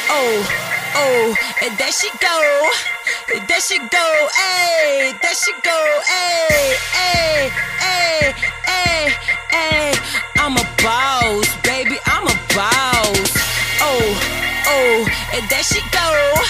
Oh, oh, and there she go. There she go, ayy. There she go, ayy, ayy, ayy, ayy, ayy. I'm a boss, baby, I'm a boss. Oh, oh, and there she go.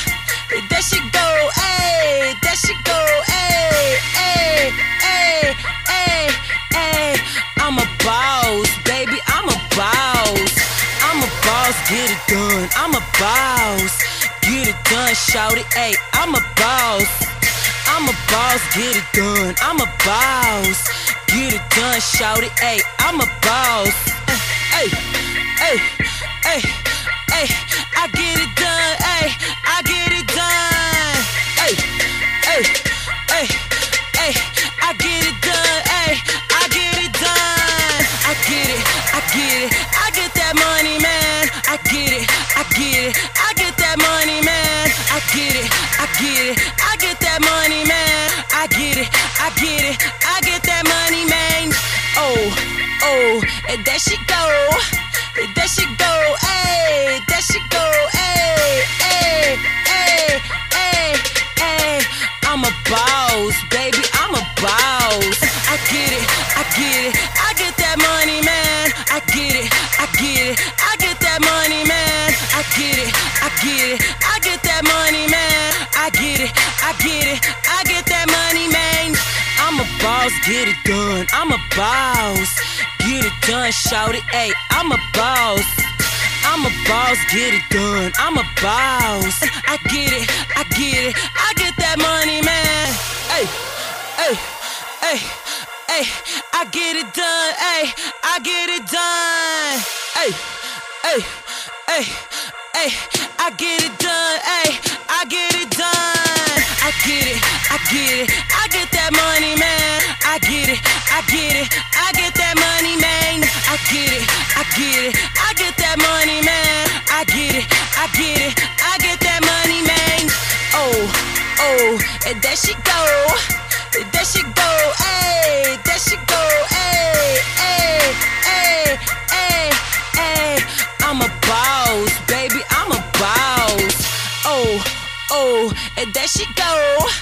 There she go, ayy. There she go, ayy, ayy, ayy, ayy, ayy. I'm a boss, baby, I'm a boss. I'm a boss, get it done. I'm a boss, get it done, shout it, ayy. I'm a boss. I'm a boss, get it done. I'm a boss, get it done, shout it, ayy. I'm a boss. Ayy, ayy, ayy, ayy. I get it done, ayy. I get it done. Ayy, ayy, ayy, ayy. I get it done, ayy. I get it done. I get it, I get it. I get that money, man. I get it, I get it. I get that money, man. I get it, I get it. I get that money, man. I get it, I get it. I get that money, man. Oh, oh, and there she go. There she go, ayy. There she go, ayy, ayy, ayy, ayy, ayy. I'm a boss, baby, I'm a boss. I get it, I get it. I get that money, man. I get it, I get it. I get that money, man. I get it, I get it. I get that money, man. I get it, I get it. I get that money, man. I'm a boss, get it done. I'm a boss, get it done, shout it, ayy. I'm a boss. I'm a boss, get it done. I'm a boss. I get it, I get it. I get that money, man. Ayy, ayy, ayy, ayy. I get it done, ayy. I get it done. Ayy, ayy, ayy, ayy. I get it done, ayy. I get it done. I get it, I get it. I get that money, man. I get it, I get it. I get that money, man. I get it, I get it. I get that money, man. I get it, I get it. I get that money, man. Oh, oh, and there she go. There she go, ayy. There she go, ayy, ayy, ayy, ayy, ayy. I'm a boss, baby, I'm a boss. Oh, oh, and there she go.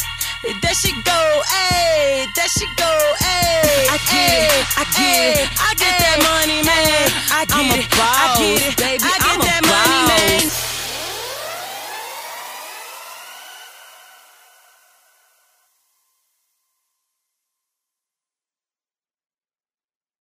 There she go, ayy. There she go, ayy. I get it, I get it. I get that money, man. I get it, I get it.